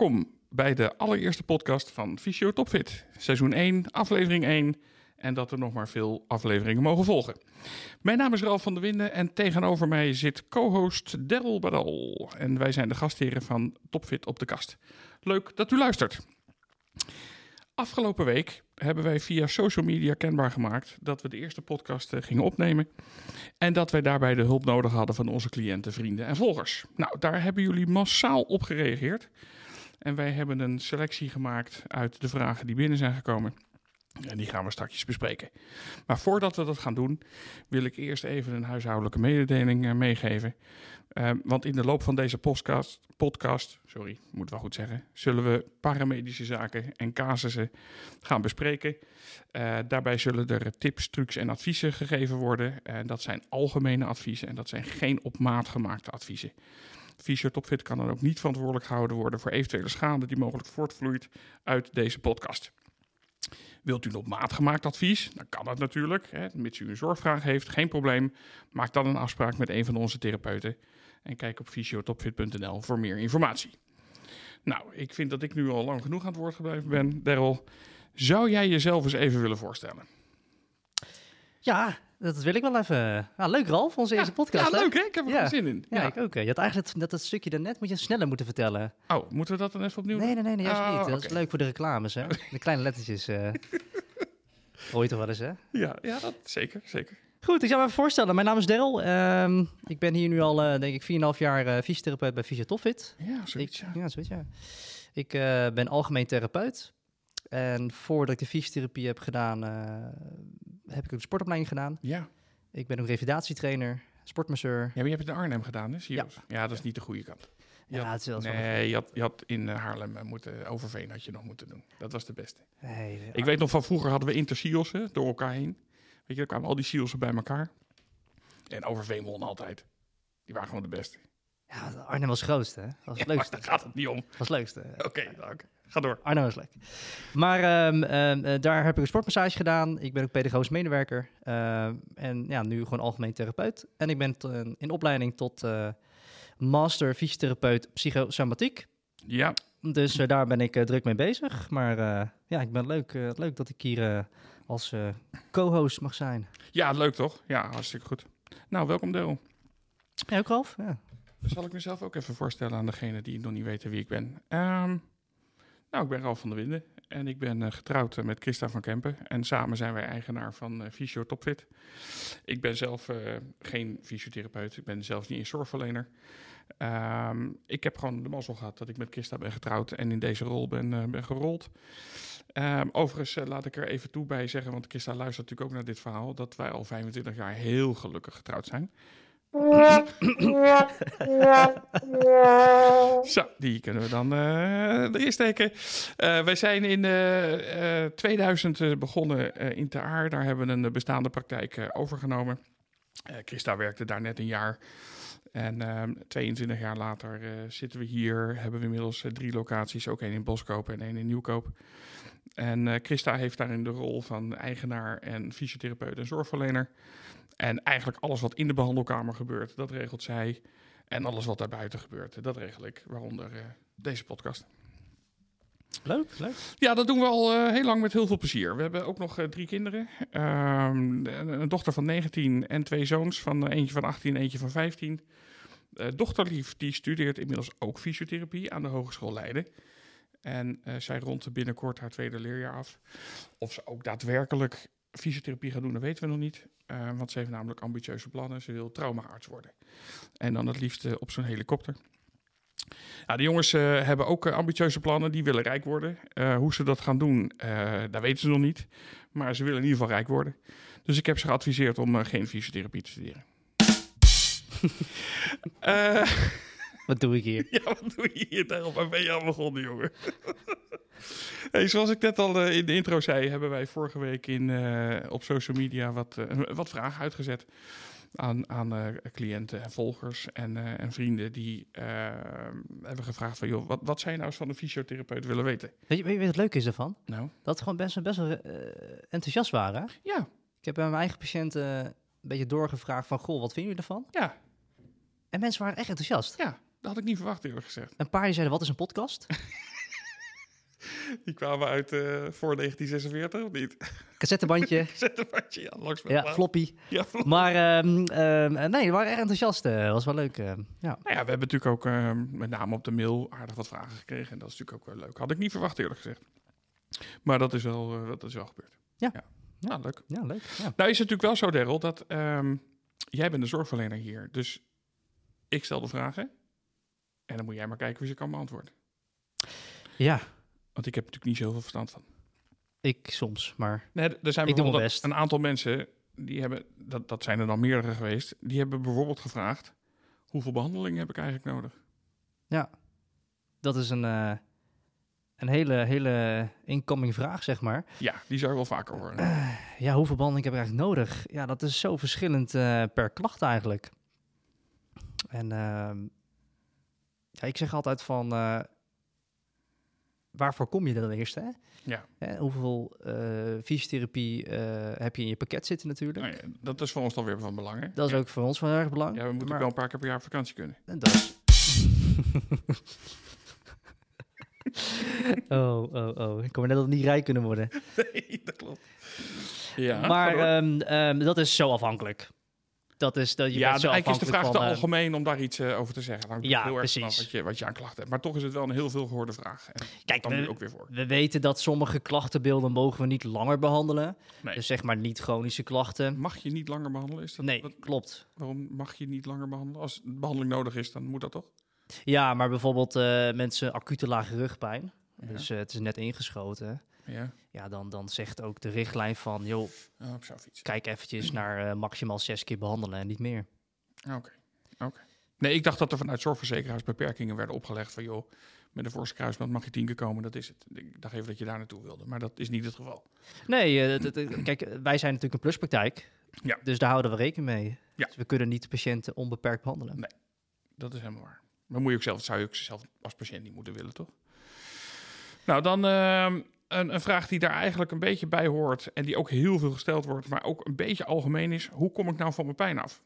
Welkom bij de allereerste podcast van Fysio Topfit. Seizoen 1, aflevering 1 en dat er nog maar veel afleveringen mogen volgen. Mijn naam is Ralf van der Winden en tegenover mij zit co-host Daryl Badal. En wij zijn de gastheren van Topfit op de kast. Leuk dat u luistert. Afgelopen week hebben wij via social media kenbaar gemaakt dat we de eerste podcast gingen opnemen. En dat wij daarbij de hulp nodig hadden van onze cliënten, vrienden en volgers. Nou, daar hebben jullie massaal op gereageerd. En wij hebben een selectie gemaakt uit de vragen die binnen zijn gekomen. En die gaan we straks bespreken. Maar voordat we dat gaan doen, wil ik eerst even een huishoudelijke mededeling meegeven. Want in de loop van deze podcast, moet wel goed zeggen, zullen we paramedische zaken en casussen gaan bespreken. Daarbij zullen er tips, trucs en adviezen gegeven worden. Dat zijn algemene adviezen en dat zijn geen op maat gemaakte adviezen. Fysio Topfit kan dan ook niet verantwoordelijk gehouden worden voor eventuele schade die mogelijk voortvloeit uit deze podcast. Wilt u een op maat gemaakt advies? Dan kan dat natuurlijk. Mits u een zorgvraag heeft, geen probleem. Maak dan een afspraak met een van onze therapeuten. En kijk op fysiotopfit.nl voor meer informatie. Nou, ik vind dat ik nu al lang genoeg aan het woord gebleven ben. Daryl, zou jij jezelf eens even willen voorstellen? Ja, dat wil ik wel even. Nou, leuk Ralf, onze eerste podcast. Ja, leuk hè? Ik heb er wel zin in. Ja, ik ook. Je had eigenlijk dat stukje daarnet moet je sneller moeten vertellen. Oh, moeten we dat dan even opnieuw doen? Nee, juist niet. Dat is leuk voor de reclames, hè? De kleine lettertjes. Hoor je toch wel eens, hè? Ja, dat zeker. Goed, ik zou me even voorstellen. Mijn naam is Daryl. Ik ben hier nu al, denk ik, 4,5 jaar fysiotherapeut bij Fysio Topfit. Ja, zoiets, ja. Ik ben algemeen therapeut. En voordat ik de fysiotherapie heb gedaan, heb ik ook de sportopleiding gedaan. Ja. Ik ben ook revalidatietrainer, sportmasseur. Ja, maar je hebt het in Arnhem gedaan, hè? Ja, dat is niet de goede kant. Het is wel zo. Nee, je had in Haarlem Overveen had je nog moeten doen. Dat was de beste. Nee, ik weet nog van vroeger hadden we intersielsen door elkaar heen. Weet je, dan kwamen al die sielsen bij elkaar. En Overveen won altijd. Die waren gewoon de beste. Ja, Arnhem was het grootste, hè? Dat was het leukste. Daar gaat het niet om. Dat was het leukste. Oké. Ga door. Arnhem was leuk. Maar daar heb ik een sportmassage gedaan. Ik ben ook pedagogisch medewerker. En ja, nu gewoon algemeen therapeut. En ik ben in opleiding tot master fysiotherapeut psychosomatiek. Ja. Dus daar ben ik druk mee bezig. Maar ik ben leuk dat ik hier als co-host mag zijn. Ja, leuk toch? Ja, hartstikke goed. Nou, welkom Daryl. Ja, ook Ralf. Ja. Zal ik mezelf ook even voorstellen aan degene die nog niet weten wie ik ben. Ik ben Ralf van der Winden en ik ben getrouwd met Christa van Kempen. En samen zijn wij eigenaar van Fysio Topfit. Ik ben zelf geen fysiotherapeut, ik ben zelfs niet een zorgverlener. Ik heb gewoon de mazzel gehad dat ik met Christa ben getrouwd en in deze rol ben gerold. Overigens laat ik er even toe bij zeggen, want Christa luistert natuurlijk ook naar dit verhaal, dat wij al 25 jaar heel gelukkig getrouwd zijn. Zo, die kunnen we dan erin steken. Wij zijn in 2000 begonnen in Ter Aar. Daar hebben we een bestaande praktijk overgenomen. Christa werkte daar net een jaar. En 22 jaar later zitten we hier. Hebben we inmiddels 3 locaties. Ook 1 in Boskoop en 1 in Nieuwkoop. En Christa heeft daarin de rol van eigenaar en fysiotherapeut en zorgverlener. En eigenlijk alles wat in de behandelkamer gebeurt, dat regelt zij. En alles wat daarbuiten gebeurt, dat regel ik. Waaronder deze podcast. Leuk. Ja, dat doen we al heel lang met heel veel plezier. We hebben ook nog 3 kinderen. Een dochter van 19 en 2 zoons. Eentje van 18 en eentje van 15. Dochterlief, die studeert inmiddels ook fysiotherapie aan de Hogeschool Leiden. En zij rondt binnenkort haar 2e leerjaar af. Of ze ook daadwerkelijk fysiotherapie gaat doen, dat weten we nog niet. Want ze heeft namelijk ambitieuze plannen. Ze wil traumaarts worden. En dan het liefst op zo'n helikopter. Ja, de jongens hebben ook ambitieuze plannen. Die willen rijk worden. Hoe ze dat gaan doen, dat weten ze nog niet. Maar ze willen in ieder geval rijk worden. Dus ik heb ze geadviseerd om geen fysiotherapie te studeren. Wat doe ik hier? Ja, wat doe je hier? Waar ben je aan begonnen, jongen? Hey, zoals ik net al in de intro zei, hebben wij vorige week op social media wat vragen uitgezet aan cliënten en volgers en vrienden die hebben gevraagd van, joh, wat zou je nou eens van een fysiotherapeut willen weten? Weet je wat het leuke is ervan? Nou? Dat ze gewoon best wel enthousiast waren. Ja. Ik heb bij mijn eigen patiënten een beetje doorgevraagd van, goh, wat vinden jullie ervan? Ja. En mensen waren echt enthousiast. Ja, dat had ik niet verwacht, eerlijk gezegd. Een paar die zeiden, wat is een podcast? Die kwamen uit voor 1946, of niet? Cassettebandje. Cassettebandje, ja, langs met Ja, plaat. floppy. Ja, Maar nee, we waren erg enthousiast. Was wel leuk. Ja. Nou ja, we hebben natuurlijk ook met name op de mail aardig wat vragen gekregen. En dat is natuurlijk ook wel leuk. Had ik niet verwacht, eerlijk gezegd. Maar dat is wel gebeurd. Ja. Nou, leuk. Ja, leuk. Ja. Nou is het natuurlijk wel zo, Daryl, dat jij bent de zorgverlener hier. Dus ik stel de vragen. En dan moet jij maar kijken wie ze kan beantwoorden. Ja, Want ik heb natuurlijk niet zoveel verstand van. ik soms, maar Nee, er zijn Ik doe mijn bijvoorbeeld best. een aantal mensen, die hebben, dat zijn er dan meerdere geweest, die hebben bijvoorbeeld gevraagd, hoeveel behandelingen heb ik eigenlijk nodig? ja, dat is een hele incoming vraag, zeg maar. Ja, die zou je wel vaker horen. Ja, hoeveel behandeling heb ik eigenlijk nodig? Ja, dat is zo verschillend per klacht eigenlijk. En ja, ik zeg altijd van, waarvoor kom je dan eerst, hè? Ja, Hoeveel fysiotherapie heb je in je pakket zitten natuurlijk. nou ja, dat is voor ons dan weer van belang. Hè? Dat is ja. ook voor ons wel erg belangrijk. Ja, we moeten maar, wel een paar keer per jaar op vakantie kunnen. En dat is... oh. Ik kom er net op niet rijk kunnen worden. Nee, dat klopt. Ja, Maar ga door. dat is zo afhankelijk. Je bent zo eigenlijk is de vraag afhankelijk te van, algemeen om daar iets over te zeggen. Hangt ja, heel erg vanaf precies. wat je aan klachten hebt. Maar toch is het wel een heel veel gehoorde vraag. En Kijk, dan nu ook weer voor. we weten dat sommige klachtenbeelden mogen we niet langer behandelen. Nee. Dus zeg maar niet chronische klachten. Mag je niet langer behandelen? Is dat, Nee, klopt. waarom mag je niet langer behandelen? Als de behandeling nodig is, dan moet dat toch? Ja, maar bijvoorbeeld mensen acute lage rugpijn. Ja. Dus het is net ingeschoten. Ja, Ja, dan zegt ook de richtlijn van, joh, op zo'n fiets. kijk eventjes naar maximaal 6 keer behandelen en niet meer. Oké. Nee, ik dacht dat er vanuit zorgverzekeraars beperkingen werden opgelegd van joh, met een forse kruisband mag je 10 keer komen, dat is het. Ik dacht even dat je daar naartoe wilde, maar dat is niet het geval. Nee, kijk, wij zijn natuurlijk een pluspraktijk. Ja. Dus daar houden we rekening mee. Ja. Dus we kunnen niet de patiënten onbeperkt behandelen. Nee. Dat is helemaal waar. Maar moet je ook zelf, zou je ook zelf als patiënt niet moeten willen, toch? Nou, dan een vraag die daar eigenlijk een beetje bij hoort en die ook heel veel gesteld wordt, maar ook een beetje algemeen is. Hoe kom ik nou van mijn pijn af?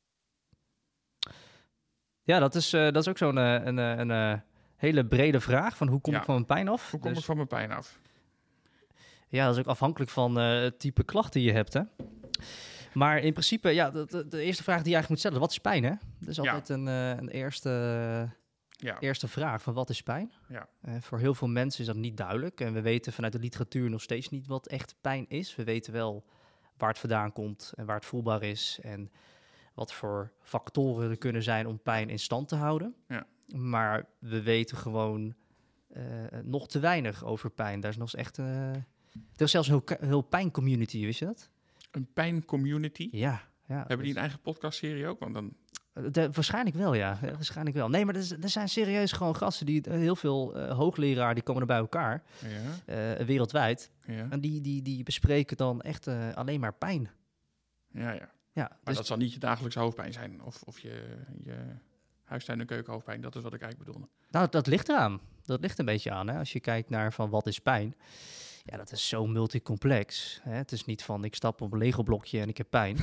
Ja, dat is ook zo'n een hele brede vraag van hoe kom Ja. ik van mijn pijn af? Hoe kom Dus, ik van mijn pijn af? ja, dat is ook afhankelijk van het type klachten die je hebt, hè. Maar in principe, ja, de eerste vraag die je eigenlijk moet stellen, wat is pijn, hè? Dat is Ja. altijd een Ja. eerste vraag van wat is pijn? Ja. Voor heel veel mensen is dat niet duidelijk. En we weten vanuit de literatuur nog steeds niet wat echt pijn is. We weten wel waar het vandaan komt en waar het voelbaar is. En wat voor factoren er kunnen zijn om pijn in stand te houden. Ja. Maar we weten gewoon nog te weinig over pijn. Daar is nog echt... er is zelfs een heel pijncommunity, wist je dat? Een pijncommunity? Ja. Hebben die een eigen podcastserie ook? Want dan... Waarschijnlijk wel, ja. Waarschijnlijk wel. Nee, maar er zijn serieus gewoon gasten die heel veel hoogleraar die komen er bij elkaar, wereldwijd. Ja. En die bespreken dan echt alleen maar pijn. Ja. Ja, Maar dus, dat zal niet je dagelijkse hoofdpijn zijn. Of je huistuin- en keukenhoofdpijn. Dat is wat ik eigenlijk bedoelde. nou, dat ligt eraan. Dat ligt een beetje aan. Hè? Als je kijkt naar van wat is pijn. Ja, dat is zo multicomplex. Hè? Het is niet van ik stap op een Lego-blokje en ik heb pijn.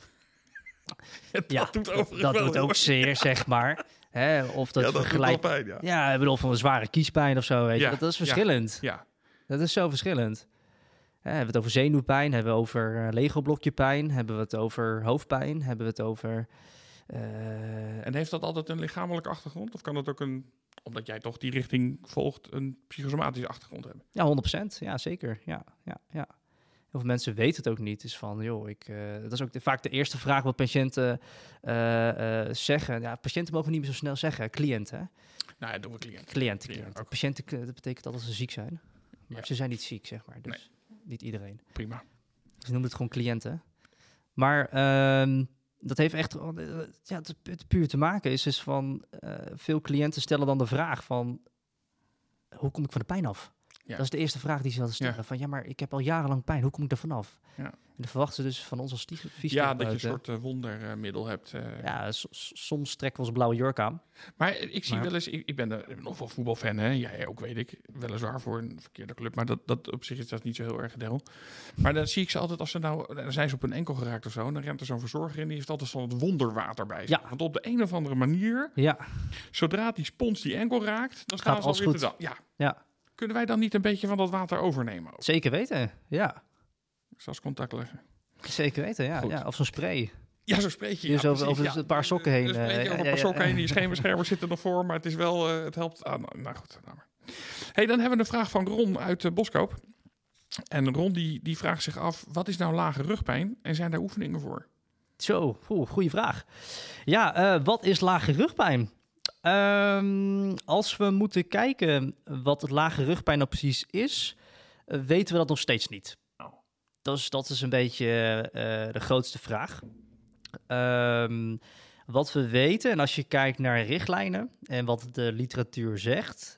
Dat doet overigens dat wel, doet ook hoor. zeer, zeg maar. Hè? Of dat doet wel vergelijkt. pijn, ja. Ja, ik bedoel van een zware kiespijn of zo. Weet je. Ja, Dat is verschillend. Ja. Dat is zo verschillend. Hebben we het over zenuwpijn? Hebben we over Lego-blokje pijn? Hebben we het over hoofdpijn? Hebben we het over... En heeft dat altijd een lichamelijke achtergrond? Of kan dat ook omdat jij toch die richting volgt, een psychosomatische achtergrond hebben? Ja, 100%. Ja, zeker. Ja. Heel veel mensen weten het ook niet. Dus van, joh, dat is ook vaak de eerste vraag wat patiënten zeggen. Ja, patiënten mogen niet meer zo snel zeggen. Cliënten, hè? Nou ja, doen we cliënt. Cliënten. ook. Patiënten, dat betekent altijd dat ze ziek zijn. Maar Ja. ze zijn niet ziek, zeg maar. Dus niet iedereen. Prima. Ze noemen het gewoon cliënten. Maar dat heeft echt het puur te maken is dus van veel cliënten stellen dan de vraag van hoe kom ik van de pijn af? Ja. Dat is de eerste vraag die ze dan stellen. Ja. Van ja, maar ik heb al jarenlang pijn. Hoe kom ik er vanaf? Ja. En dan verwachten ze dus van ons als Ja, fysiotherapeuten. dat je een soort wondermiddel hebt. Ja, soms trekken we ons blauwe jurk aan. Maar ik zie Maar- wel eens, ik ben nog wel voetbalfan, hè? Jij ook, weet ik. Weliswaar voor een verkeerde club, maar dat op zich is dat niet zo heel erg Daryl. Maar dan zie ik ze altijd, als ze dan zijn ze op een enkel geraakt of zo, en dan rent er zo'n verzorger in, die heeft altijd zo'n waterwater bij zich. Ja. Want op de een of andere manier, Ja, zodra die spons die enkel raakt, dan staan ze alles alweer goed. te dan. Ja, ja. Kunnen wij dan niet een beetje van dat water overnemen? Ook? Zeker weten, ja. Zoals contact leggen. Zeker weten, ja. Goed. Ja, of zo'n spray. Ja, zo spreek je. Dus Ja, over precies, een paar sokken heen. Over een paar sokken heen. Die scheenbeschermers zitten nog voor, maar het is wel, het helpt. Nou goed. Hey, dan hebben we een vraag van Ron uit Boskoop. En Ron die vraagt zich af, wat is nou lage rugpijn en zijn daar oefeningen voor? Zo, goede vraag. Ja, wat is lage rugpijn? Als we moeten kijken wat het lage rugpijn nou precies is, weten we dat nog steeds niet. Oh. Dat is een beetje de grootste vraag. Wat we weten, en als je kijkt naar richtlijnen en wat de literatuur zegt,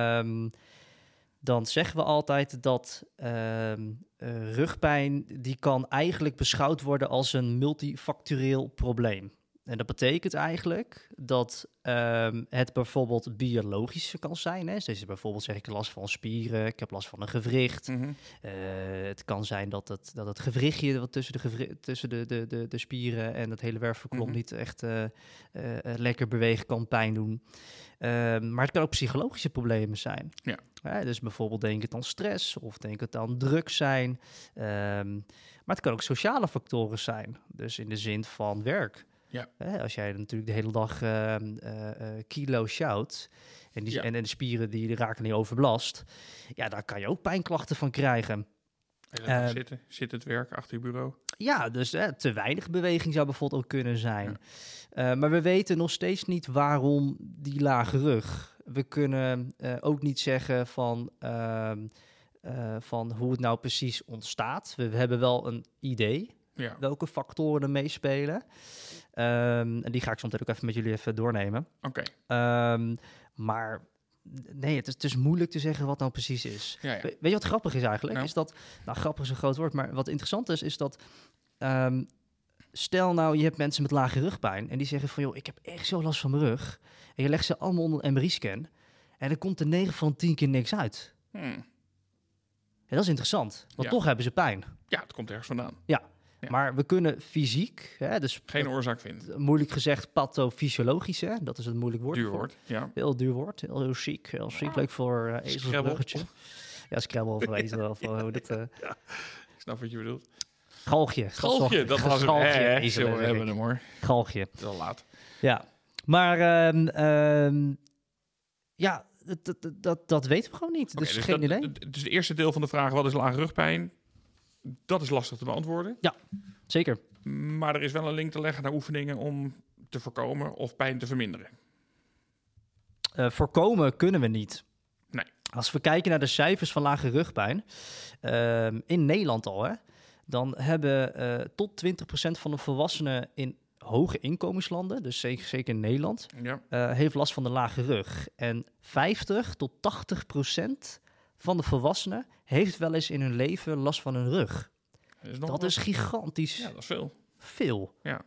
dan zeggen we altijd dat rugpijn die kan eigenlijk beschouwd worden als een multifactorieel probleem. En dat betekent eigenlijk dat het bijvoorbeeld biologisch kan zijn. Hè? Dus bijvoorbeeld zeg ik last van spieren, ik heb last van een gewricht. Mm-hmm. Het kan zijn dat het gewrichtje wat tussen de spieren en het hele wervelkolom niet echt lekker bewegen kan pijn doen. Maar het kan ook psychologische problemen zijn. Ja. Dus bijvoorbeeld denk het aan stress of denk het aan druk zijn. Maar het kan ook sociale factoren zijn. Dus in de zin van werk. Ja. Als jij natuurlijk de hele dag kilo sjouwt en de spieren die raken niet overbelast, ja, daar kan je ook pijnklachten van krijgen. Zit het werk achter je bureau? Ja, dus te weinig beweging zou bijvoorbeeld ook kunnen zijn. Ja. Maar we weten nog steeds niet waarom die lage rug. We kunnen ook niet zeggen van hoe het nou precies ontstaat. We hebben wel een idee. Ja. Welke factoren er meespelen. En die ga ik zo meteen ook even met jullie doornemen. Oké. Maar nee, het is moeilijk te zeggen wat nou precies is. Ja. Weet je wat grappig is eigenlijk? Nou. Is dat, grappig is een groot woord, maar wat interessant is dat stel nou je hebt mensen met lage rugpijn en die zeggen van joh, ik heb echt zo last van mijn rug. En je legt ze allemaal onder een MRI-scan en er komt er 9 van 10 keer niks uit. Ja, dat is interessant, want toch hebben ze pijn. Ja, het komt ergens vandaan. Ja. Maar we kunnen fysiek, dus geen oorzaak vinden. Moeilijk gezegd pathofysiologisch, dat is een moeilijk woord. Duur woord, ja. Heel duur woord, heel chic, leuk voor ezelsbruggetje. Ja, Scrabble of ezel of hoe dit. Ja, ik snap wat je bedoelt. Galgje, dat was het. We hebben hem hoor. Galgje. Het is al laat. Ja, maar ja, dat weten we gewoon niet. Dus geen idee. Dus het eerste deel van de vraag, wat is lage rugpijn? Dat is lastig te beantwoorden. Ja, zeker. Maar er is wel een link te leggen naar oefeningen om te voorkomen of pijn te verminderen. Voorkomen kunnen we niet. Nee. Als we kijken naar de cijfers van lage rugpijn, in Nederland al, dan hebben tot 20% van de volwassenen in hoge inkomenslanden, dus zeker in Nederland, heeft last van de lage rug. En 50 tot 80% van de volwassenen heeft wel eens in hun leven last van hun rug. Dat is gigantisch. Ja, dat is veel. Veel. Ja.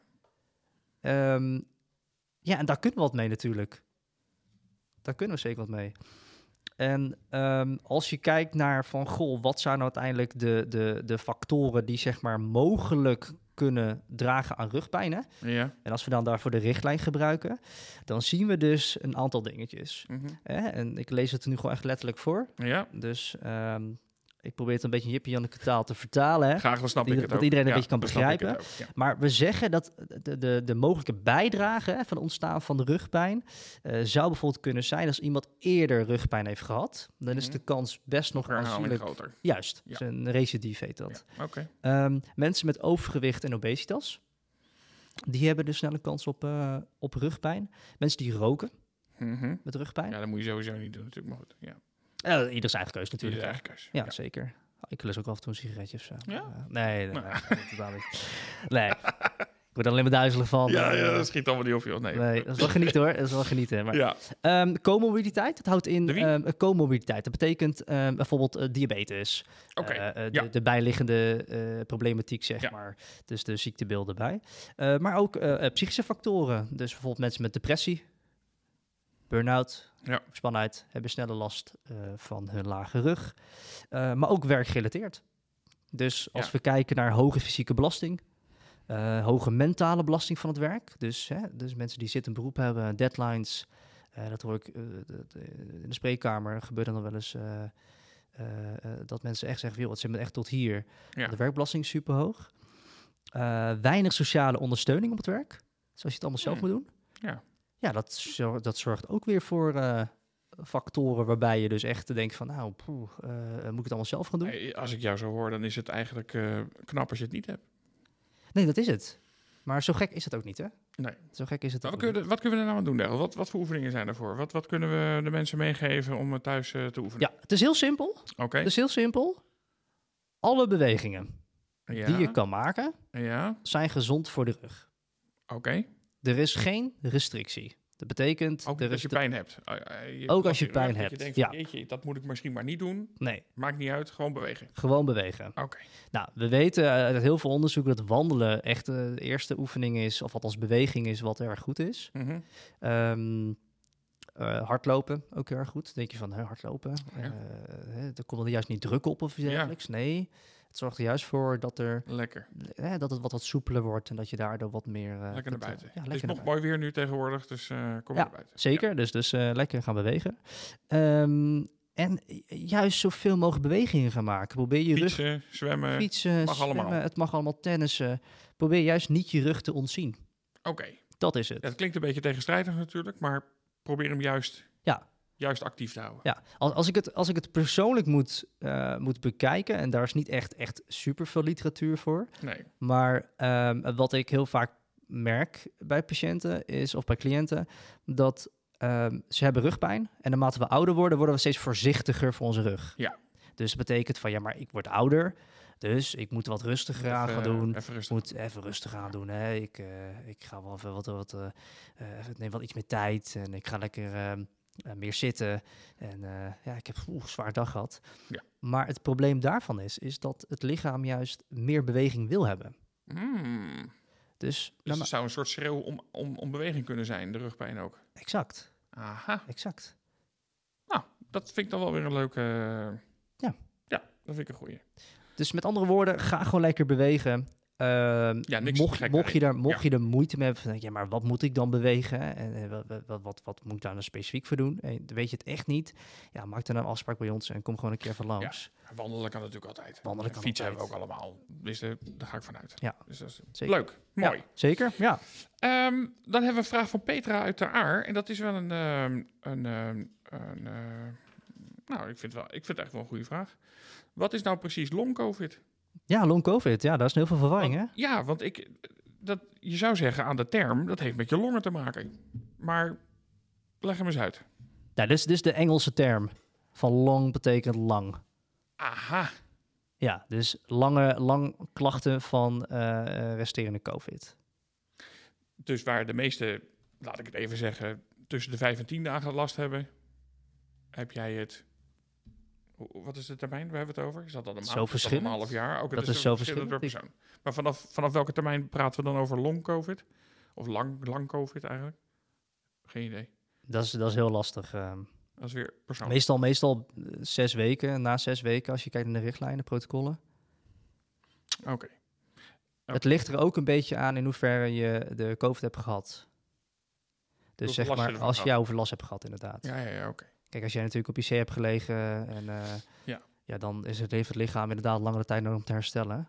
Ja, en daar kunnen we wat mee natuurlijk. Daar kunnen we zeker wat mee. En als je kijkt naar van, goh, wat zijn nou uiteindelijk de factoren die zeg maar mogelijk kunnen dragen aan rugpijn, hè? Ja. En als we dan daarvoor de richtlijn gebruiken, dan zien we dus een aantal dingetjes. En ik lees het er nu gewoon echt letterlijk voor. Ja. Dus ik probeer het een beetje Jippie-Janneke taal te vertalen. Hè? Graag, dan snap ik het ook. Dat iedereen een beetje kan begrijpen. Ja. Maar we zeggen dat de mogelijke bijdrage van het ontstaan van de rugpijn zou bijvoorbeeld kunnen zijn als iemand eerder rugpijn heeft gehad. Dan is de kans best nog aanzienlijk groter. Juist, ja. Een recidief heet dat. Ja. Okay. Mensen met overgewicht en obesitas, die hebben dus snelle kans op rugpijn. Mensen die roken met rugpijn. Ja, dat moet je sowieso niet doen natuurlijk, maar goed. Ja. Ieder zijn eigen keus natuurlijk. Ieder eigen keus. Ja, zeker. Ik lust ook af en toe een sigaretje of zo. Ja? Nee, totaal niet. Nee, ik word er alleen maar duizelig van. Ja, dat schiet allemaal niet op, joh. Nee, dat is wel genieten hoor. Dat is wel genieten. Maar, comorbiditeit, dat houdt in comorbiditeit. Dat betekent bijvoorbeeld diabetes. De bijliggende problematiek, zeg maar. Dus de ziektebeelden bij. Maar ook psychische factoren. Dus bijvoorbeeld mensen met depressie, burn-out, spannenheid, hebben sneller last van hun lage rug. Maar ook werkgerelateerd. Dus als we kijken naar hoge fysieke belasting, hoge mentale belasting van het werk. Dus mensen die zitten een beroep hebben, deadlines, Dat hoor ik in de spreekkamer. Gebeurt dan wel eens dat mensen echt zeggen... het zit me echt tot hier. Ja. De werkbelasting is super hoog. Weinig sociale ondersteuning op het werk. Zoals je het allemaal zelf moet doen. Ja, dat zorgt ook weer voor... factoren waarbij je dus echt denkt van... moet ik het allemaal zelf gaan doen? Als ik jou zo hoor, dan is het eigenlijk knap als je het niet hebt. Nee, dat is het. Maar zo gek is het ook niet, hè? Nee. Zo gek is het ook niet. Wat kunnen we er nou aan doen, Daryl? Wat voor oefeningen zijn er voor? Wat kunnen we de mensen meegeven om thuis te oefenen? Ja, het is heel simpel. Oké. Het is heel simpel. Alle bewegingen die je kan maken... zijn gezond voor de rug. Oké. Er is geen restrictie. Dat betekent... Ook als je pijn hebt. Ook als je pijn hebt, je denkt, ja. Jeetje, dat moet ik misschien maar niet doen. Nee. Maakt niet uit, gewoon bewegen. Gewoon bewegen. Oké. Nou, we weten uit heel veel onderzoek dat wandelen echt de eerste oefening is, of althans beweging is, wat erg goed is. Mm-hmm. Hardlopen, ook heel erg goed. Denk je van, hardlopen? Ja. Er komt er juist niet druk op of iets dergelijks. Ja. Nee, het zorgt er juist voor dat er... Lekker. Dat het wat soepeler wordt en dat je daardoor wat meer... lekker naar buiten. Ja, het is nog mooi weer nu tegenwoordig, dus kom naar buiten. Zeker. Ja. Dus lekker gaan bewegen. En juist zoveel mogelijk bewegingen gaan maken. Probeer je fietsen, zwemmen, mag allemaal. Het mag allemaal, tennissen. Probeer juist niet je rug te ontzien. Oké. Dat is het. Ja, het klinkt een beetje tegenstrijdig natuurlijk, maar probeer hem juist actief te houden. Ja, als ik het persoonlijk moet bekijken, en daar is niet echt super veel literatuur voor. Nee. Maar wat ik heel vaak merk bij patiënten of bij cliënten, dat ze hebben rugpijn. En naarmate we ouder worden we steeds voorzichtiger voor onze rug. Ja. Dus dat betekent van, maar ik word ouder. Dus ik moet wat rustiger aan gaan doen. Even rustig aan doen. Hè. Ik ga wel even neem wat iets meer tijd. En ik ga lekker meer zitten. En ik heb een zwaar dag gehad. Ja. Maar het probleem daarvan is dat het lichaam juist meer beweging wil hebben. Dus het zou een soort schreeuw om beweging kunnen zijn, de rugpijn ook. Exact. Aha. Exact. Nou, dat vind ik dan wel weer een leuke... Ja, dat vind ik een goeie. Dus met andere woorden, ga gewoon lekker bewegen. Mocht je er moeite mee hebben, maar wat moet ik dan bewegen? En wat moet ik daar nou specifiek voor doen? Weet je het echt niet? Ja, maak dan een afspraak bij ons en kom gewoon een keer even langs. Ja, wandelen kan natuurlijk altijd. Fietsen hebben we ook allemaal. Dus daar ga ik vanuit. Ja, dus dat is zeker. Leuk, mooi. Ja, zeker, ja. Dan hebben we een vraag van Petra uit de Aar. En dat is wel ik vind het echt wel een goede vraag. Wat is nou precies long-covid? Ja, long-covid. Ja, daar is heel veel verwarring, hè? Ja, want je zou zeggen aan de term, dat heeft met je longen te maken. Maar leg hem eens uit. Ja, dit is de Engelse term. Van long betekent lang. Aha. Ja, dus lang klachten van resterende covid. Dus waar de meeste, laat ik het even zeggen, tussen de 5 en 10 dagen last hebben, heb jij het... Wat is de termijn? Waar hebben we het over? Is dat dan een maand? Zo verschillend. Een half jaar? Ook, dat is zo verschillend per persoon. Maar vanaf welke termijn praten we dan over long covid? Of lang covid eigenlijk? Geen idee. Dat is heel lastig. Dat is weer persoonlijk. Meestal 6 weken. Na 6 weken, als je kijkt naar de richtlijnen, protocollen. Oké. Het ligt er ook een beetje aan in hoeverre je de COVID hebt gehad. Dus zeg maar, als je overlast hebt gehad, inderdaad. Ja, oké. Kijk, als jij natuurlijk op IC hebt gelegen en dan heeft het lichaam inderdaad langere tijd nodig om te herstellen.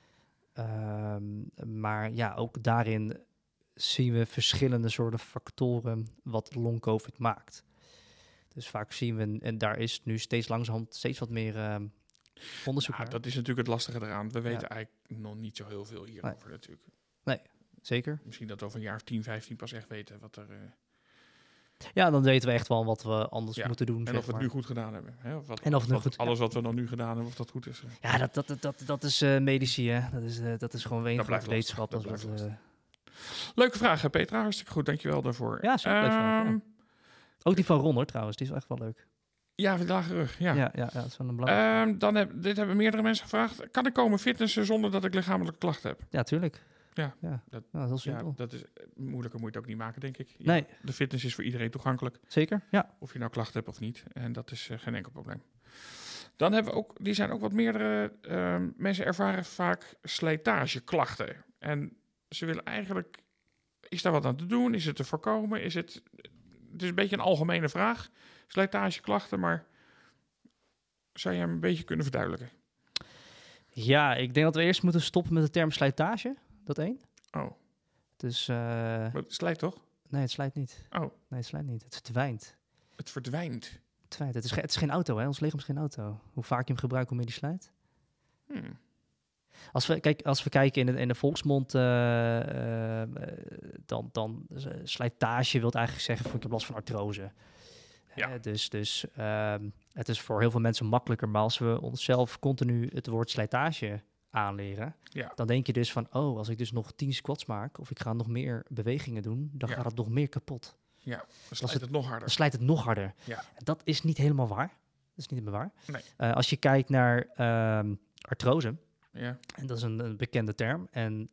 Maar ja, ook daarin zien we verschillende soorten factoren wat long-covid maakt. Dus vaak zien we, en daar is nu steeds langzamerhand steeds wat meer onderzoek naar. Dat is natuurlijk het lastige eraan. We weten eigenlijk nog niet zo heel veel hierover natuurlijk. Nee, zeker. Misschien dat we over een jaar of 10, 15 pas echt weten wat er... Ja, dan weten we echt wel wat we anders moeten doen. En of we het nu goed gedaan hebben. Hè? Alles wat we dan nu gedaan hebben, of dat goed is. Ja, dat is medici, hè. Dat is gewoon wetenschap. Leuke vraag, Petra. Hartstikke goed. Dankjewel daarvoor. Ja, super leuk vraag, ja. Ook die van Ron, hoor, trouwens. Die is wel echt wel leuk. Ja, van de lage rug. Ja, dat is wel een belangrijke. Dit hebben meerdere mensen gevraagd. Kan ik komen fitnessen zonder dat ik lichamelijke klachten heb? Ja, tuurlijk. Ja, dat is heel simpel. Ja, dat is moeilijker moet je het ook niet maken, denk ik. Ja, nee. De fitness is voor iedereen toegankelijk. Zeker, ja. Of je nou klachten hebt of niet. En dat is geen enkel probleem. Dan hebben we die zijn ook wat meerdere mensen ervaren vaak slijtageklachten. En ze willen eigenlijk... Is daar wat aan te doen? Is het te voorkomen? het is een beetje een algemene vraag. Slijtageklachten, maar zou je hem een beetje kunnen verduidelijken? Ja, ik denk dat we eerst moeten stoppen met de term slijtage. Dat één. Oh, Dus maar het slijt toch? nee, het slijt niet. Oh, Nee, het slijt niet. Het verdwijnt. het verdwijnt. Het is geen auto, hè? Ons lichaam is geen auto. Hoe vaak je hem gebruikt, hoe meer die slijt. Als we kijken in de volksmond, dan slijtage wil eigenlijk zeggen van ik heb last van artrose. Ja. Dus het is voor heel veel mensen makkelijker. Maar als we onszelf continu het woord slijtage aanleren, dan denk je dus van, oh, als ik dus nog 10 squats maak of ik ga nog meer bewegingen doen, dan gaat het nog meer kapot. Ja, dan slijt het nog harder. Dan slijt het nog harder. Ja. Dat is niet helemaal waar. Dat is niet helemaal waar. Nee. Als je kijkt naar artrose, Ja. en dat is een bekende term. En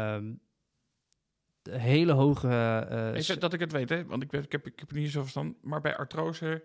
de hele hoge... Even dat ik het weet, hè? Want ik heb er niet zo verstand. Maar bij artrose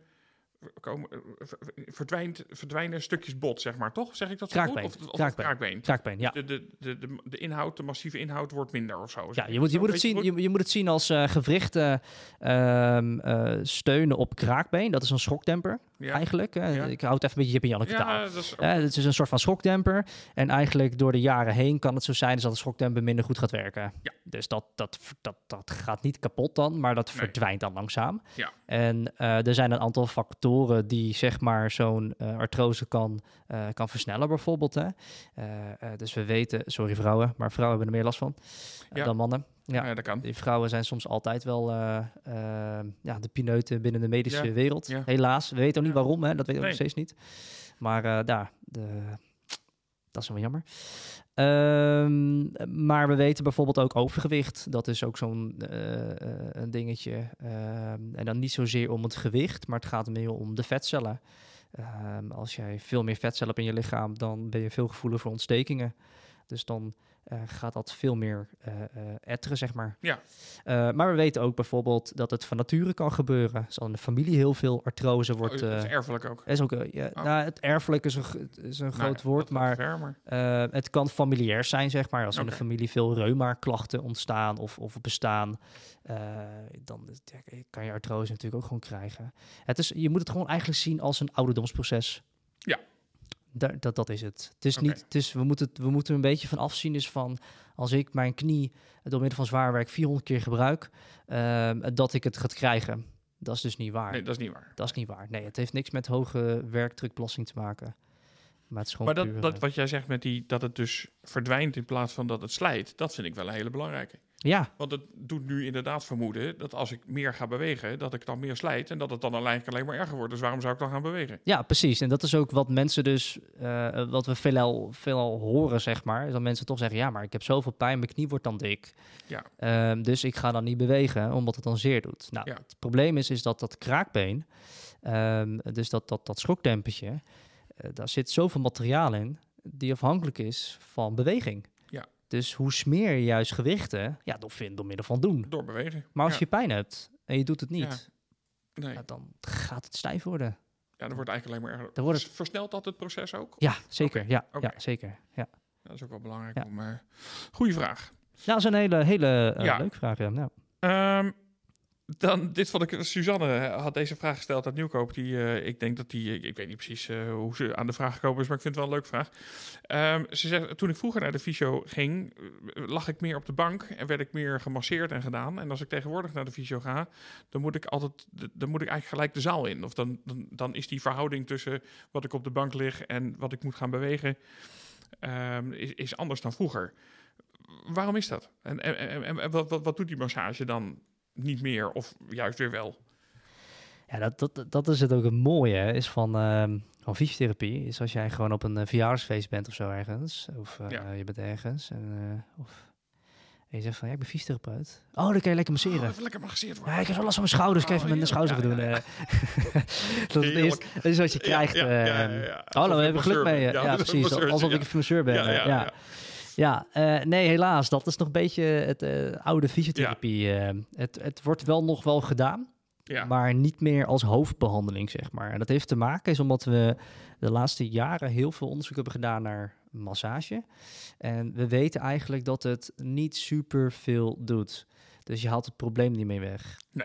verdwijnen stukjes bot, zeg maar, toch? Zeg ik dat zo kraakbeen. goed? Of kraakbeen. Kraakbeen, ja. De inhoud, de massieve inhoud wordt minder of zo. Ja, je moet het zien als gewrichten steunen op kraakbeen. Dat is een schokdemper, eigenlijk. Ik hou het even een beetje Jip en Janneke taal. Het is een soort van schokdemper. En eigenlijk door de jaren heen kan het zo zijn dat de schokdemper minder goed gaat werken. Ja. Dus dat gaat niet kapot dan, maar dat verdwijnt dan langzaam. Ja. En er zijn een aantal factoren die zeg maar zo'n artrose kan versnellen bijvoorbeeld. Hè. Dus we weten, sorry vrouwen, maar vrouwen hebben er meer last van dan mannen. Ja, dat kan. Die vrouwen zijn soms altijd wel de pineuten binnen de medische wereld. Ja. Helaas. We weten ook niet waarom, hè. Dat weten we nog steeds niet. Maar dat is wel jammer. Maar we weten bijvoorbeeld ook overgewicht. Dat is ook zo'n een dingetje. En dan niet zozeer om het gewicht, maar het gaat meer om de vetcellen. Als jij veel meer vetcellen hebt in je lichaam, dan ben je veel gevoeliger voor ontstekingen. Dus dan gaat dat veel meer etteren, zeg maar. Ja. Maar we weten ook bijvoorbeeld dat het van nature kan gebeuren. Als in de familie heel veel artrose wordt... dat is erfelijk ook. Is ook het erfelijk is een groot woord, maar het kan familiair zijn, zeg maar. Als in de familie veel reuma-klachten ontstaan of bestaan, dan kan je artrose natuurlijk ook gewoon krijgen. Je moet het gewoon eigenlijk zien als een ouderdomsproces. Ja. Dat is het. Het is niet. Het is, we moeten een beetje van afzien. Dus van als ik mijn knie door middel van zwaar werk 400 keer gebruik, dat ik het ga krijgen. Dat is dus niet waar. Nee, dat is niet waar. Dat is niet waar. Nee, het heeft niks met hoge werkdrukbelasting te maken. Maar het is gewoon puur, dat wat jij zegt met dat het dus verdwijnt in plaats van dat het slijt, dat vind ik wel een hele belangrijke. Ja. Want het doet nu inderdaad vermoeden dat als ik meer ga bewegen, dat ik dan meer slijt en dat het dan eigenlijk alleen maar erger wordt. Dus waarom zou ik dan gaan bewegen? Ja, precies. En dat is ook wat mensen dus, wat we veelal horen, zeg maar. Is dat mensen toch zeggen, ja, maar ik heb zoveel pijn, mijn knie wordt dan dik. Ja. Dus ik ga dan niet bewegen, omdat het dan zeer doet. Nou, het probleem is dat kraakbeen, dus dat schokdempertje, daar zit zoveel materiaal in die afhankelijk is van beweging. Ja. Dus hoe smeer je juist gewichten? Ja, door middel van doen. Door bewegen. Maar als je pijn hebt en je doet het niet, dan gaat het stijf worden. Ja, dan wordt het eigenlijk alleen maar erger. Versnelt dat het proces ook? Ja, zeker. Okay. Ja, zeker. Ja. Dat is ook wel belangrijk. Goeie vraag. Ja, dat is een hele leuke vraag. Ja. Dan, dit vond ik, Suzanne had deze vraag gesteld uit Nieuwkoop. Ik denk dat ik weet niet precies hoe ze aan de vraag gekomen is, maar ik vind het wel een leuke vraag. Ze zegt, toen ik vroeger naar de fysio ging, lag ik meer op de bank en werd ik meer gemasseerd en gedaan. En als ik tegenwoordig naar de fysio ga, dan moet ik eigenlijk gelijk de zaal in. Of dan is die verhouding tussen wat ik op de bank lig en wat ik moet gaan bewegen, is anders dan vroeger. Waarom is dat? En wat doet die massage dan? Niet meer of juist weer wel? Ja, dat is het ook het mooie is van fysiotherapie. Is als jij gewoon op een verjaardagsfeest bent of zo ergens. Of je bent ergens. En je zegt van, ik ben fysiotherapeut. Oh, dan kan je lekker masseren. Even lekker masseerd worden. Ja, ik heb zo last van mijn schouders. Ik even mijn schouders doen. Dat is wat je krijgt. Hallo, we hebben geluk mee. Ja, precies. Alsof ik een masseur ben. Ja, nee, helaas. Dat is nog een beetje het oude fysiotherapie. Het wordt wel nog wel gedaan, maar niet meer als hoofdbehandeling, zeg maar. En dat heeft te maken omdat we de laatste jaren heel veel onderzoek hebben gedaan naar massage. En we weten eigenlijk dat het niet super veel doet. Dus je haalt het probleem niet mee weg. Nee.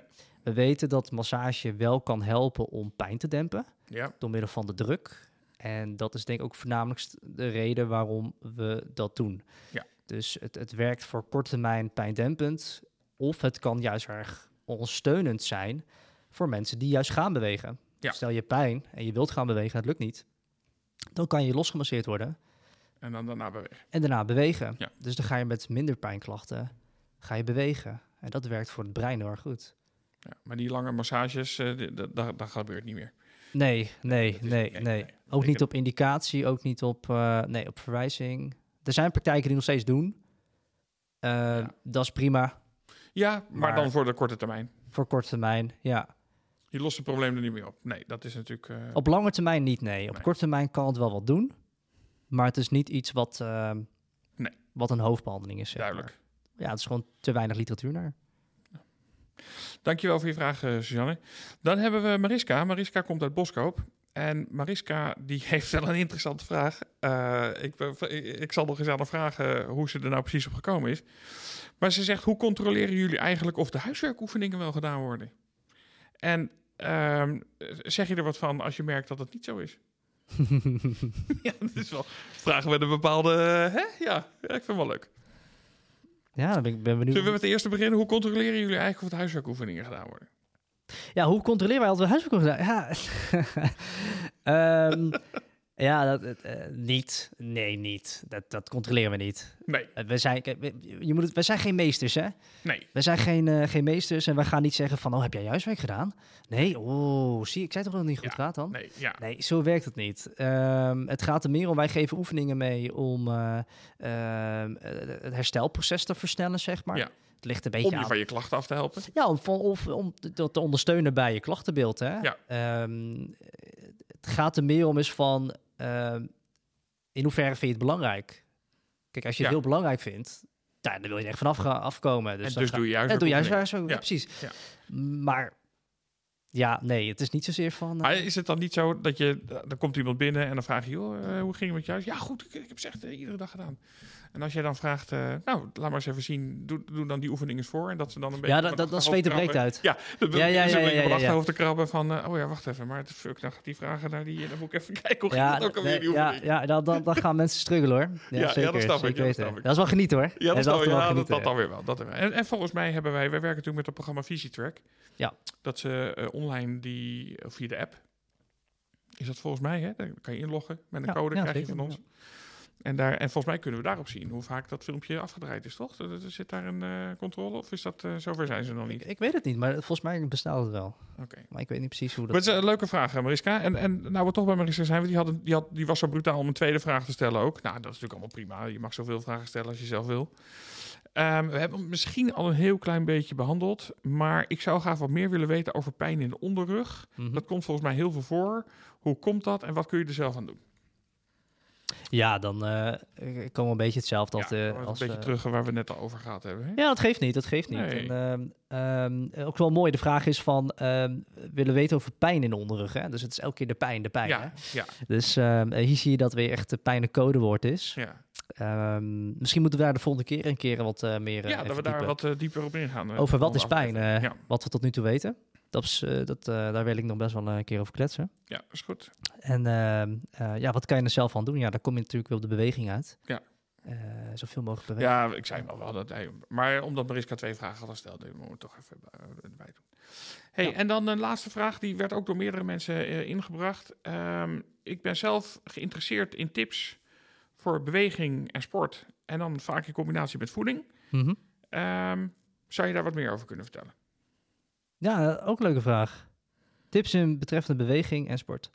We weten dat massage wel kan helpen om pijn te dempen Ja. door middel van de druk. En dat is denk ik ook voornamelijk de reden waarom we dat doen. Ja. Dus het werkt voor korte termijn pijndempend. Of het kan juist erg ondersteunend zijn voor mensen die juist gaan bewegen. Ja. Stel je pijn en je wilt gaan bewegen, het lukt niet. Dan kan je losgemasseerd worden En dan daarna bewegen. en daarna bewegen. Ja. Dus dan ga je met minder pijnklachten ga je bewegen. En dat werkt voor het brein heel erg goed. Ja, maar die lange massages, dat gebeurt niet meer. Nee. Ook Ik niet heb- op indicatie, ook niet op verwijzing. Er zijn praktijken die nog steeds doen. Dat is prima Ja, maar dan voor de korte termijn. voor korte termijn. Ja. Je lost het probleem er niet meer op. Nee, dat is natuurlijk... Op lange termijn niet, nee. Op Nee. korte termijn kan het wel wat doen. Maar het is niet iets wat, Nee. wat een hoofdbehandeling is. Zeg duidelijk. maar. Ja, het is gewoon te weinig literatuur naar. Dankjewel voor je vraag, Suzanne. Dan hebben we Mariska. Mariska komt uit Boskoop. En Mariska die heeft wel een interessante vraag. Ik zal nog eens aan haar vragen hoe ze er nou precies op gekomen is. Maar ze zegt, hoe controleren jullie eigenlijk of de huiswerkoefeningen wel gedaan worden? En zeg je er wat van als je merkt dat het niet zo is? Ja, dat is wel vragen met een bepaalde... Ja, ik vind het wel leuk. Ja, dan ben benieuwd. Zullen we met de eerste beginnen? Hoe controleren jullie eigenlijk of de huiswerkoefeningen gedaan worden? Ja, hoe controleren wij altijd huiswerk gedaan? Ja, niet. Nee, niet. Dat controleren we niet. Nee, We zijn, we zijn geen meesters, hè? nee. We zijn geen meesters en we gaan niet zeggen van, oh, heb jij je huiswerk gedaan? Nee, zie, ik zei toch dat het niet goed gaat dan? Nee, ja. Nee, zo werkt het niet. Het gaat er meer om, wij geven oefeningen mee om het herstelproces te versnellen, zeg maar. Ja. Het ligt een Om beetje je aan. van je klachten af te helpen. Ja, om te ondersteunen bij je klachtenbeeld. Hè? Ja. Het gaat er meer om is van, in hoeverre vind je het belangrijk? Kijk, als je het Ja. heel belangrijk vindt, dan wil je er echt vanaf afkomen. En dan dus ga- doe je juist. Ja, doe juist oefeningen. zo, Ja. precies. Ja. Maar ja, nee, het is niet zozeer van... Maar is het dan niet zo dat je... Dan komt iemand binnen en dan vraag je... Joh, hoe ging het met jou? Ja, goed, ik heb ze echt iedere dag gedaan. En als jij dan vraagt... nou, laat maar eens even zien. Doe dan die oefening eens voor. En dat ze dan een beetje... ja, van dat achterhoofd zweten breekt krabben. uit. Ja, dan Ja, ja, zit ja, ik ja, op ja. achterhoofd te krabben van... oh ja, wacht even. Maar fuck, nou, die vragen naar die... Dan moet ik even kijken hoe ging Ja, dat ook alweer, die oefening. dan gaan mensen struggelen hoor. Ja, zeker, dat snap ik, zeker dat weten. snap ik. Dat is wel genieten hoor. Ja, dat, is altijd wel dat genieten. dan weer wel. Dat weer wel. En volgens mij hebben wij werken natuurlijk met het programma Visietrack. Ja. Dat ze online via de app, is dat volgens mij, hè? Dan kan je inloggen met een Ja, code, ja, krijg je zeker, van ons. En volgens mij kunnen we daarop zien hoe vaak dat filmpje afgedraaid is, toch? Zit daar een controle of is dat, zover zijn ze nog niet? Ik weet het niet, maar volgens mij bestaat het wel. Oké. Maar ik weet niet precies hoe Maar dat... het is een leuke vraag, Mariska. En nou we toch bij Mariska zijn, die was zo brutaal om een tweede vraag te stellen ook. Nou, dat is natuurlijk allemaal prima. Je mag zoveel vragen stellen als je zelf wil. We hebben hem misschien al een heel klein beetje behandeld. Maar ik zou graag wat meer willen weten over pijn in de onderrug. Mhm. Dat komt volgens mij heel veel voor. Hoe komt dat en wat kun je er zelf aan doen? Ja, dan komen we een beetje hetzelfde als... een als beetje terug waar we net al over gehad hebben. Hè? Ja, dat geeft niet, Nee. En, ook wel mooi, de vraag is van... willen weten over pijn in de onderrug, hè? Dus het is elke keer de pijn, hè? Ja, ja, Dus hier zie je dat weer echt de pijn een codewoord is. ja. Misschien moeten we daar de volgende keer een keer wat meer Ja, dat we daar wat dieper op ingaan. over wat is pijn, Ja. wat we tot nu toe weten. Daar wil ik nog best wel een keer over kletsen. Ja, is goed. En wat kan je er zelf aan doen? Ja, daar kom je natuurlijk weer op de beweging uit. Ja. Zoveel mogelijk bewegen. Ja, ik zei wel dat. Maar omdat Mariska 2 vragen had gesteld, moeten we toch even erbij doen. Hey, Ja. En dan een laatste vraag, die werd ook door meerdere mensen ingebracht. Ik ben zelf geïnteresseerd in tips voor beweging en sport. En dan vaak in combinatie met voeding. Mhm. Zou je daar wat meer over kunnen vertellen? Ja, ook een leuke vraag. Tips in betreffende beweging en sport.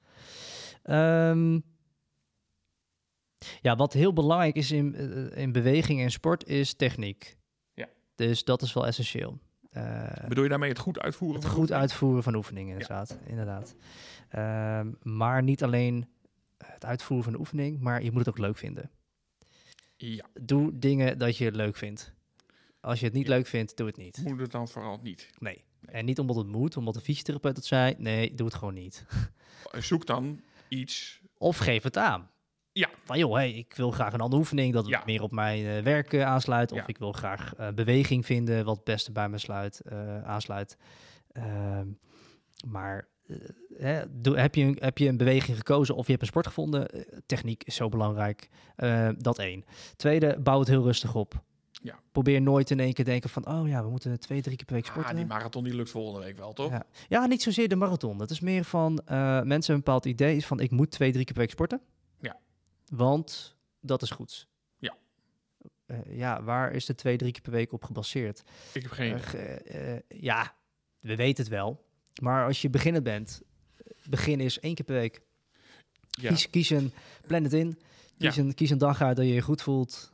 Ja, wat heel belangrijk is in beweging en sport is techniek. Ja. Dus dat is wel essentieel. Bedoel je daarmee het goed uitvoeren? Het van goed oefeningen? uitvoeren van oefeningen, inderdaad. Maar niet alleen het uitvoeren van de oefening, maar je moet het ook leuk vinden. Ja, Doe dingen dat je het leuk vindt. Als je het niet leuk vindt, doe het niet. moet het dan vooral niet. Nee. En niet omdat het moet, omdat de fysiotherapeut het zei. Nee, doe het gewoon niet. Zoek dan iets. Of geef het aan. Ja. Van joh, hey, ik wil graag een andere oefening dat Ja. meer op mijn werk aansluit. Of Ja. ik wil graag beweging vinden wat het beste bij me aansluit. Maar heb je een beweging gekozen of je hebt een sport gevonden? Techniek is zo belangrijk. Dat 1. Tweede, bouw het heel rustig op. Ja. Probeer nooit in één keer denken van... oh ja, we moeten 2-3 keer per week sporten. Die marathon die lukt volgende week wel, toch? Ja, niet zozeer de marathon. Het is meer van... mensen hebben een bepaald idee van... ik moet 2-3 keer per week sporten. Ja. Want dat is goed. Ja. Waar is de 2-3 keer per week op gebaseerd? Ik heb geen... ja, we weten het wel. Maar als je beginnend bent... begin is 1 keer per week. Ja. Plan het in. Kies een dag uit dat je je goed voelt.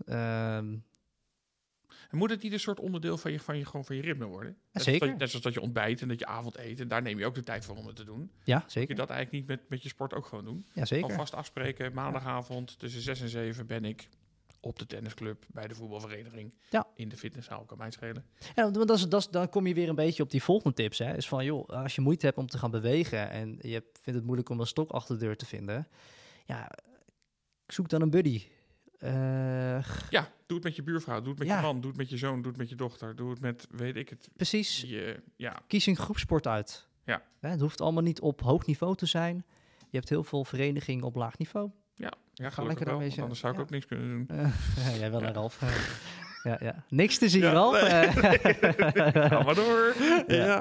En moet het niet een soort onderdeel van je ritme worden? Ja, zeker. Net zoals dat je ontbijt en dat je avond eet. En daar neem je ook de tijd voor om het te doen. Ja, Moet zeker. je dat eigenlijk niet met je sport ook gewoon doen? Ja, zeker. Alvast afspreken, maandagavond tussen 6 en 7 ben ik op de tennisclub, bij de voetbalvereniging, in de fitnesszaal, kan mij schelen. Ja, want dan kom je weer een beetje op die volgende tips. Hè. Is van, joh, als je moeite hebt om te gaan bewegen en je vindt het moeilijk om een stok achter de deur te vinden, ja, zoek dan een buddy. Ja, doe het met je buurvrouw, doe het met je man, doe het met je zoon, doe het met je dochter, doe het met, weet ik het. Precies. Ja. Kies een groepsport uit. Ja. Het hoeft allemaal niet op hoog niveau te zijn. Je hebt heel veel verenigingen op laag niveau. Ja, ga lekker wel, daarmee. Anders zou ik ook niks kunnen doen. Jij wel, Ralf. Ja. Niks te zien, Ralf. Ga maar door. Ja.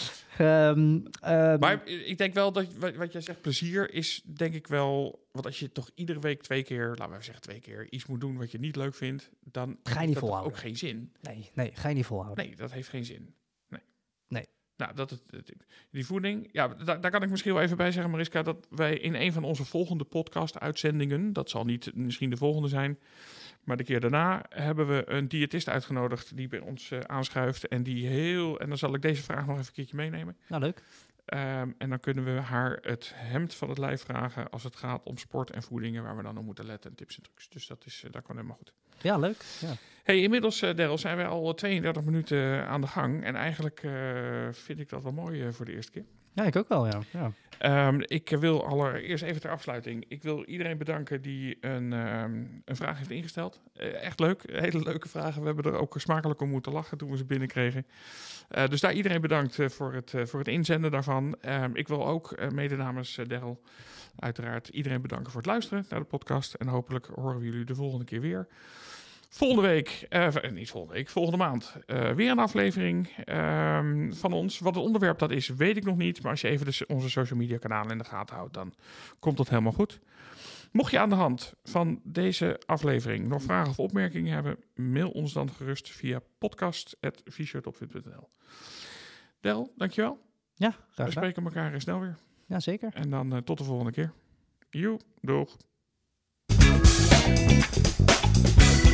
Maar ik denk wel dat wat jij zegt, plezier is denk ik wel... Want als je toch iedere week 2 keer, laten we zeggen 2 keer... iets moet doen wat je niet leuk vindt, dan ga je niet volhouden. Ook geen zin. Nee, ga je niet volhouden. Nee, dat heeft geen zin. Nee. Nou, die voeding... Ja, daar kan ik misschien wel even bij zeggen, Mariska... dat wij in een van onze volgende podcast-uitzendingen... dat zal niet misschien de volgende zijn... maar de keer daarna hebben we een diëtist uitgenodigd... die bij ons aanschuift en die en dan zal ik deze vraag nog even een keertje meenemen. Nou, leuk. En dan kunnen we haar het hemd van het lijf vragen... als het gaat om sport en voedingen... waar we dan op moeten letten en tips en trucs. Dus dat kan helemaal goed. Ja, leuk. Ja. Hey, inmiddels, Daryl, zijn we al 32 minuten aan de gang. En eigenlijk vind ik dat wel mooi voor de eerste keer. Ja, ik ook wel, ja. Ik wil allereerst even ter afsluiting... Ik wil iedereen bedanken die een vraag heeft ingesteld. Echt leuk, hele leuke vragen. We hebben er ook smakelijk om moeten lachen toen we ze binnenkregen. Dus daar iedereen bedankt voor het inzenden daarvan. Ik wil ook mede namens Daryl uiteraard iedereen bedanken voor het luisteren naar de podcast. En hopelijk horen we jullie de volgende keer weer. Volgende maand weer een aflevering van ons. Wat het onderwerp dat is, weet ik nog niet. Maar als je even onze social media kanalen in de gaten houdt, dan komt dat helemaal goed. Mocht je aan de hand van deze aflevering nog vragen of opmerkingen hebben, mail ons dan gerust via podcast@fysiotopfit.nl. Del, dankjewel. Ja, graag gedaan. We spreken elkaar snel weer. Ja, zeker. En dan tot de volgende keer. Doeg.